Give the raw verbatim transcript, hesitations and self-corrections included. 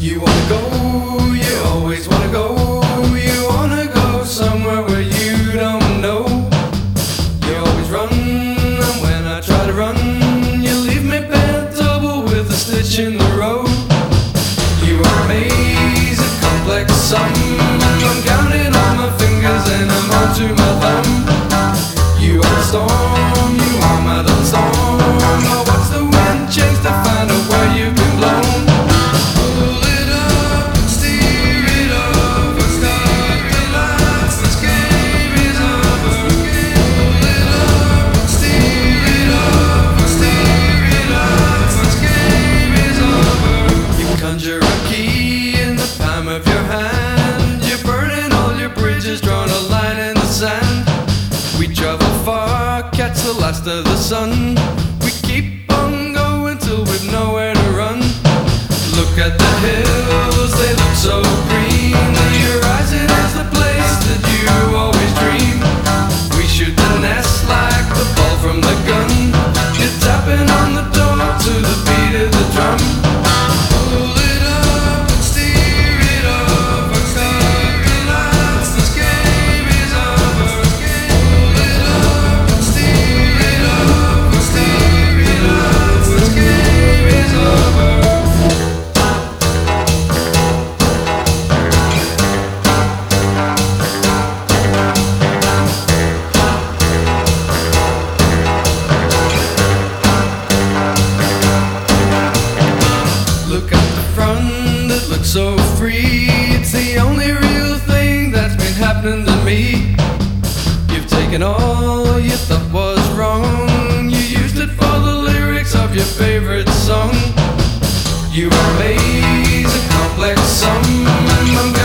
You wanna go, you always wanna go. You wanna go somewhere where you don't know. You always run, and when I try to run, you leave me bent double with a stitch in the road. You are a maze, a complex sum. I'm counting on my fingers and I'm on to my thumb. You are a storm, you are my little storm. Oh, what's the wind chase to find out where you've been blown? Pull it up and steer it up and start the lights, this game is over. Pull it up and steer it up and steer it up, this game is over. You conjure a key in the palm of your hand. You're burning all your bridges, drawn a line in the sand. We travel far, catch the last of the sun. We keep on going till we've nowhere to run. Look at the hills, they look so green. The horizon is the place that you always dream. We shoot the nest like the ball from the gun. You're tapping on the door to the beat of the drum. Pull it up and steer it up and start the lights, this game is over. Pull it up and steer it up and steer it up, this game is over. Look at the front, it looks so free. It's the only real thing that's been happening to me. You've taken all you thought was wrong. You used it for the lyrics of your favorite song. You are a maze, a complex sum, and I'm